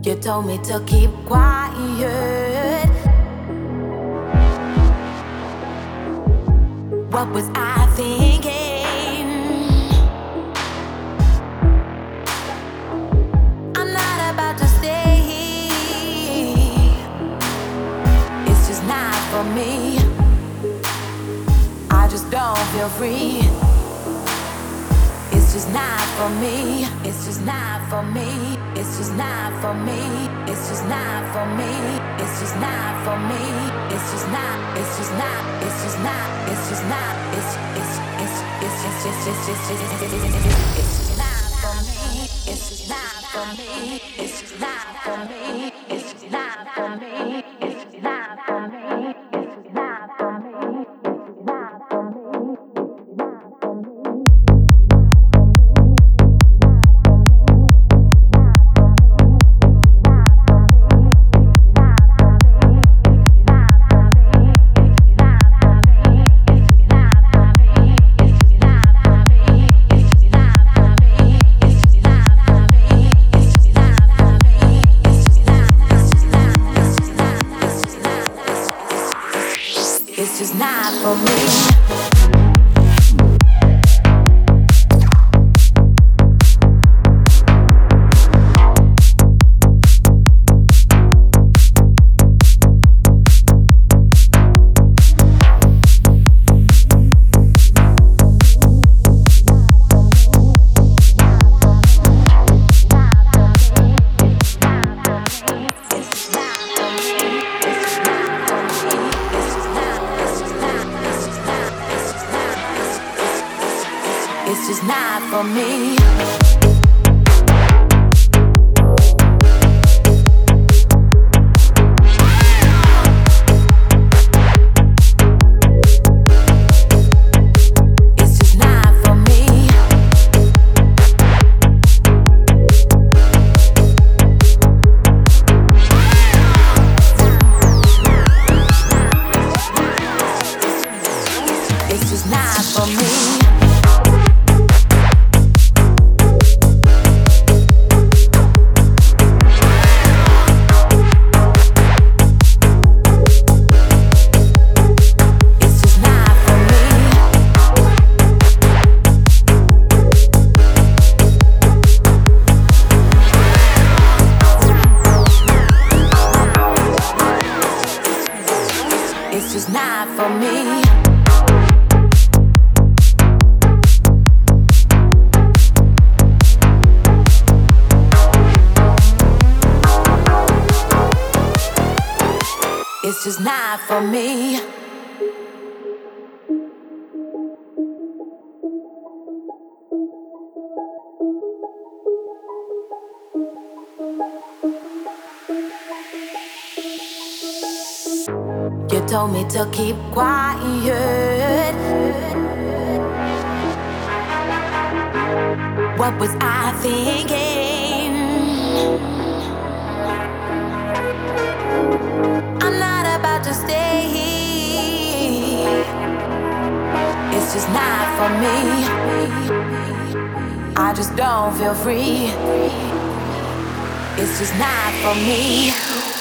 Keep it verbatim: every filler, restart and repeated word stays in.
You told me to keep quiet. What was I thinking? I'm not about to stay here. It's just not for me. I just don't feel free. It's just not for me. It's just not for me. It's just not for me. It's just not for me. It's just not for me. It's just not. It's just not. It's just not. It's just not. It's it's it's it's it's it's it's it's it's just not for me. It's just not for me. It's just not for me. It's just not for me. It's just not for me. It's just not for me. It's just not for me. It's just not for me. It's just not for me. It's just not for me. It's just not for me. It's just not for me. It's just not for me. You told me to keep quiet. What was I thinking? I'm not about to stay here. It's just not for me. I just don't feel free. It's just not for me.